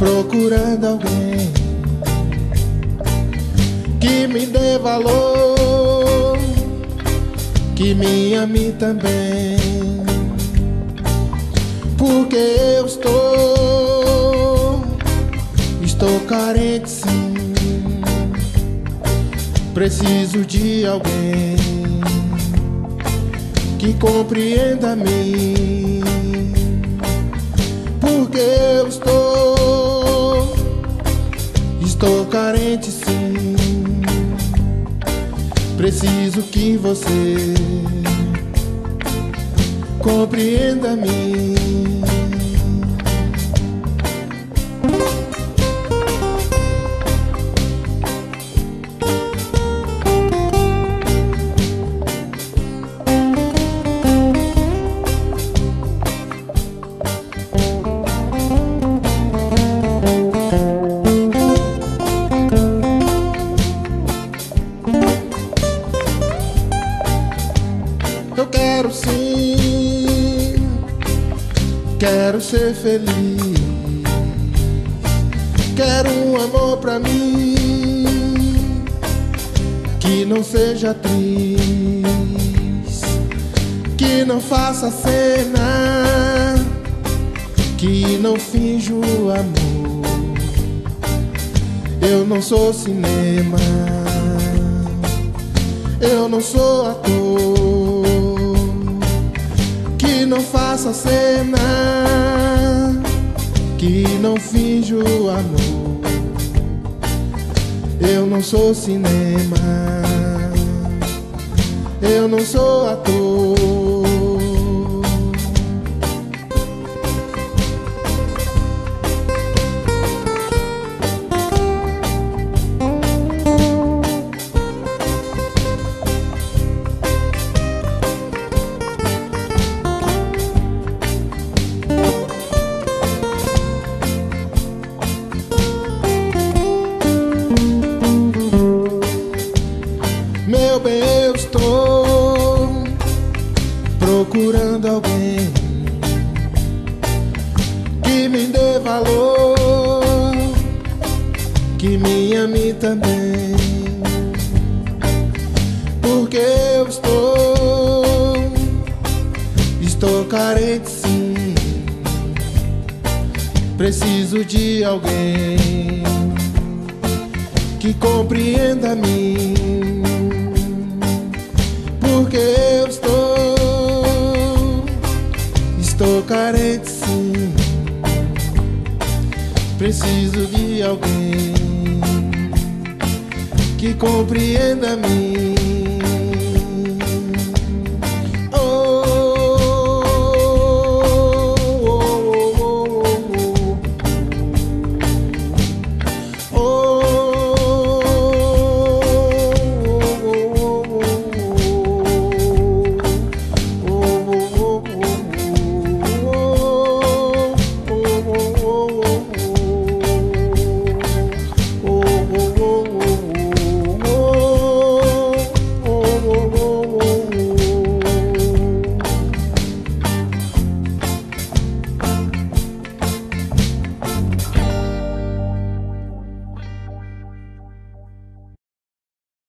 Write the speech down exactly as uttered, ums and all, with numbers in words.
procurando alguém que me dê valor, que me ame também, porque eu estou, estou carente sim, preciso de alguém que compreenda-me, porque eu estou, estou carente sim, preciso que você compreenda-me. Eu quero sim, quero ser feliz, quero um amor pra mim que não seja atriz, que não faça cena, que não finja o amor. Eu não sou cinema, eu não sou ator, que não faça cena, que não finja o amor. Eu não sou cinema, eu não sou ator. Meu bem, eu estou procurando alguém que me dê valor, que me ame também, porque eu estou, estou carente sim, preciso de alguém que compreenda-me, porque eu estou, estou carente sim, preciso de alguém que compreenda-me.